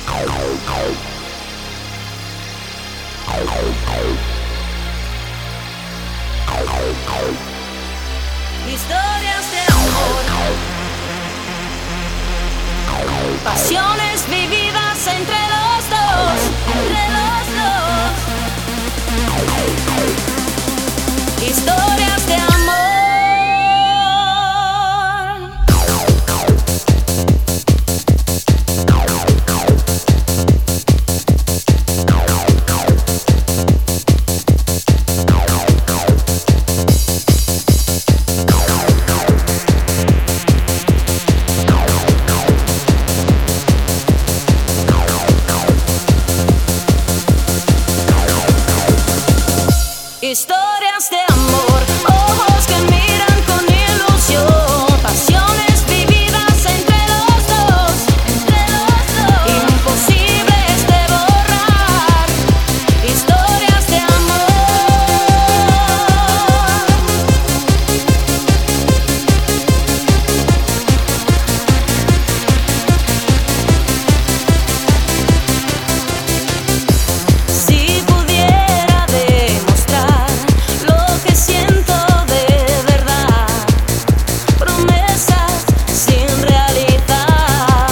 Historias de amor, pasiones vividas entre los dos, entre los dos. Historias de amor. Historias de amor, ojos que miran con ilusión, pasiones vividas entre los dos, imposibles de borrar, historias de amor. Si pudiera demostrar lo que siento de verdad, promesas sin realizar,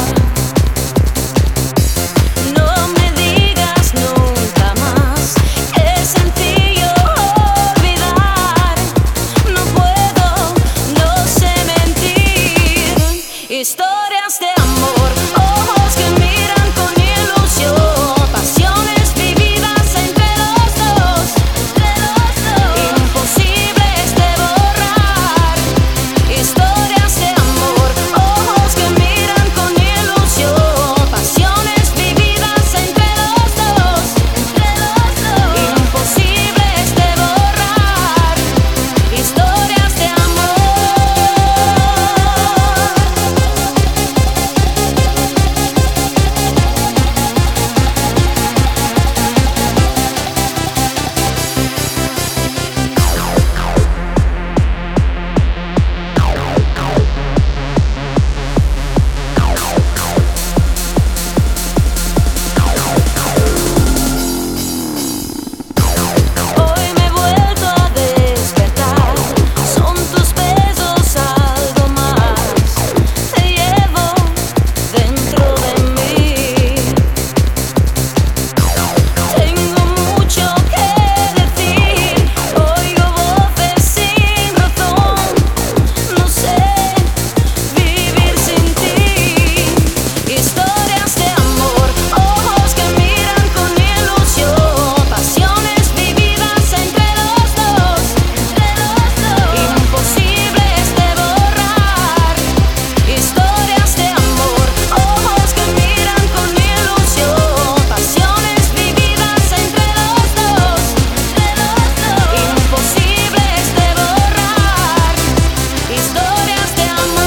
no me digas nunca más, es sencillo olvidar, no puedo, no sé mentir, historias de amor, ojos que miran con ilusión, pasiones vividas entre los dos, imposibles de borrar, historias de amor, ojos que miran con ilusión, pasiones vividas entre los dos, imposibles de borrar, historias de amor. Hoy me he vuelto a despertar, son tus besos algo más, te llevo dentro de mí. Tengo mucho que decir, oigo voces sin razón, no sé vivir sin ti. Historias de amor, ojos que miran con ilusión, pasiones vividas entre los dos, imposibles de borrar, historias de amor, ojos que miran con ilusión, pasiones vividas entre los dos, imposibles de borrar, historias de amor.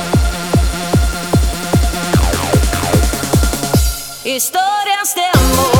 Historias de amor.